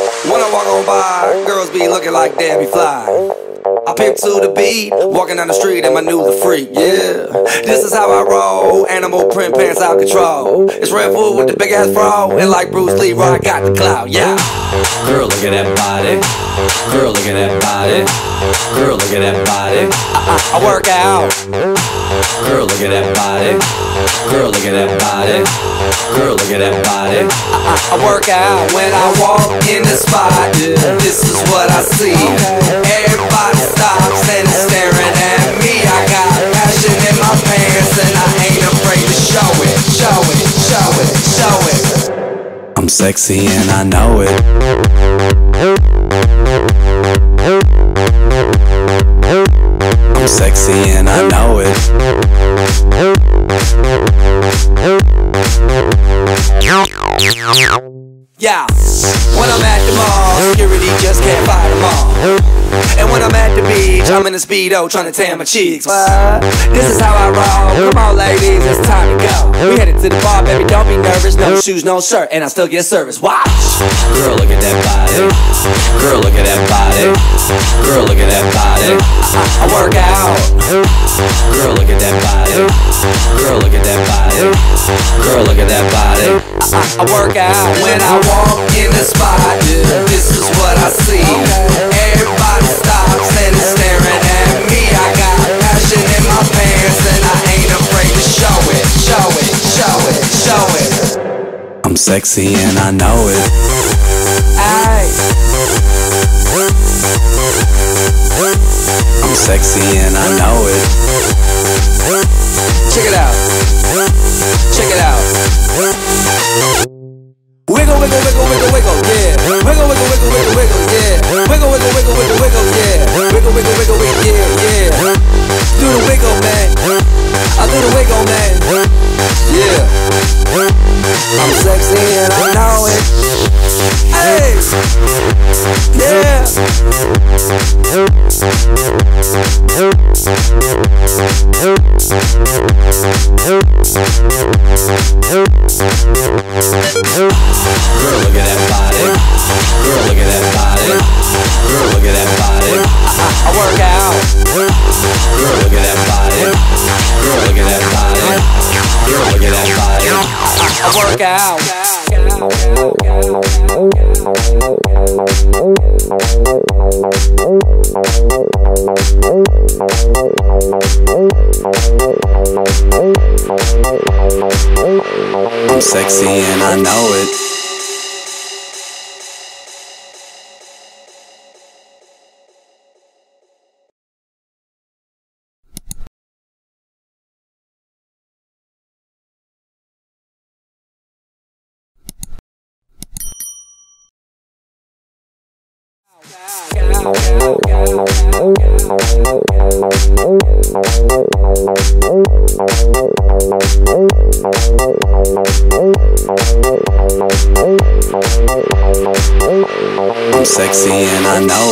When I walk on by, girls be looking like Debbie Fly. I pimp to the beat, walking down the street and my new the freak, yeah. This is how I roll, animal print pants out control. It's Red Bull with the big ass bro, and like Bruce Lee, I got the clout, yeah. Girl, look at that body. Girl, look at that body. Girl, look at that body. I work out. Girl, look at that body. Girl, look at that body. Girl, look at that body. I work out when I walk in the spot. This is what I see. Everybody stops and is staring at me. I got passion in my pants and I ain't afraid to show it. Show it, show it, show it. I'm sexy and I know it. I'm sexy and I know it. Yeah, when I'm at the mall, security just can't fight them all. And when I'm at the beach, I'm in a Speedo trying to tan my cheeks. This is how I roll. Come on ladies, it's time to go. We headed to the bar, baby, don't be nervous. No shoes, no shirt, and I still get service. Watch. Girl, look at that body. Girl, look at that body. Girl, look at that body. I work out. Girl, look at that body. Girl, look at that body. Girl, look at that body. I work out when I walk in the spot. This is what I see. Everybody stops and is staring at me. I got passion in my pants and I ain't afraid to show it. Show it, show it, show it. I'm sexy and I know it. Aye. I'm sexy and I know it. Check it out. Check it out. Wiggle, wiggle, wiggle, wiggle, wiggle, yeah. Wiggle, wiggle, wiggle, wiggle, wiggle, yeah. Wiggle, wiggle, wiggle, wiggle, wiggle, yeah. Wiggle, wiggle, wiggle, wiggle, yeah, yeah. Do the wiggle, man. I do the wiggle, man. Yeah. I'm sexy and I know it. Hey. Yeah. Girl, look at that body. Girl, look at that body. Girl, look at that body. I work out. Girl, look at that body. Girl, look at that body. Girl, look at that body. I work out. I'm sexy and I know it. I'm sexy and I know